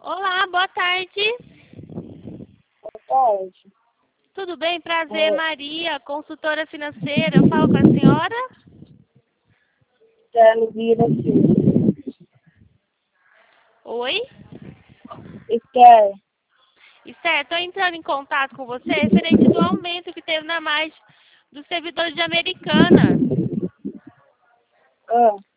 Olá, boa tarde. Boa tarde. Tudo bem? Prazer, Maria, consultora financeira. Eu falo com a senhora? Estela Vira Silva. Oi? Estela. Esther, estou entrando em contato com você referente do aumento que teve na margem dos servidores de Americana. Ah,